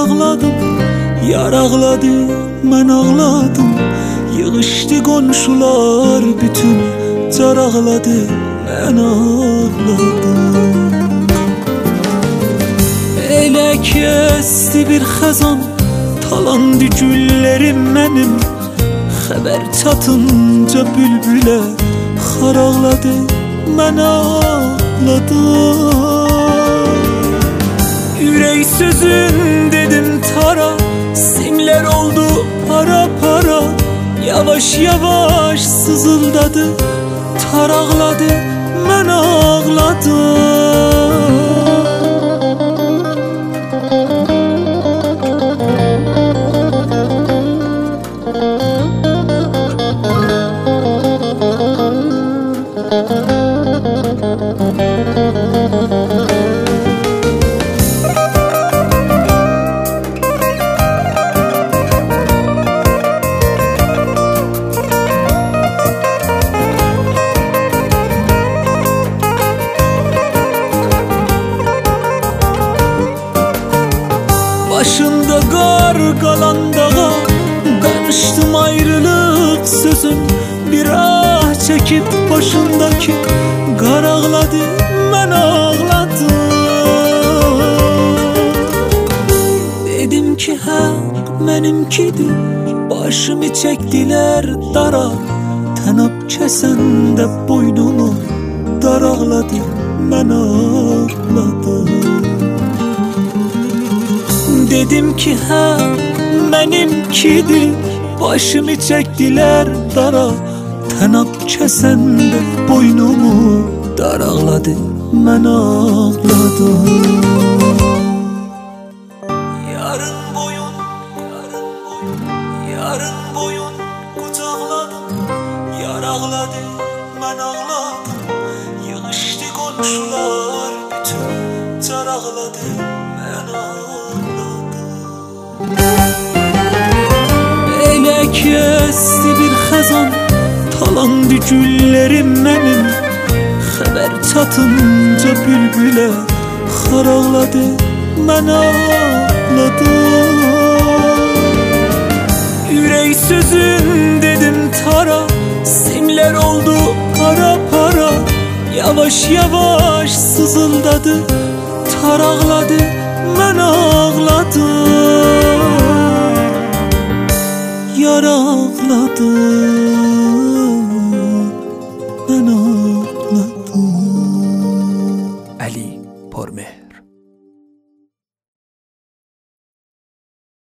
ağladım, yar ağladı, mən ağladım. Yığışdı qonşular bütün, car ağladı, mən ağladım. Elə kəsdi bir xəzan, talandı güllərim mənim. Xəbər çatınca bülbülə xar ağladı, mən ağladım. Ürək sözün dedim tara, simlər oldu para para. Yavaş yavaş sızıldadı, tar ağladı, mən ağladım. Başında qar qalan dağa, danışdım ayrılıq sözün. Bir ah çəkib başındakı qar ağladı, mən ağladım. Dedim ki haq mənimkidir, başımı çəkdilər dara. Tənab kəsəndə boynumu dar ağladı, mən ağladım. Dedim ki haq mənimkidir, başımı çəkdilər dara. Tənab kəsəndə boynumu dar ağladı, mən ağladım. Yarın boyun, yarın boyun, yarın boyun qucaqladım, yar ağladı, mən ağladım. Yığışdı qonşular bütün, car ağladı, mən ağladım. Elə kəsdi bir xəzan, talandı güllərim mənim. Xəbər çatınca bülbülə xar ağladı, mən ağladım. Ürək sözün dedim tara, simlər oldu para para. Yavaş yavaş sızıldadı, tar ağladı, mən ağladım. Yar ağladım.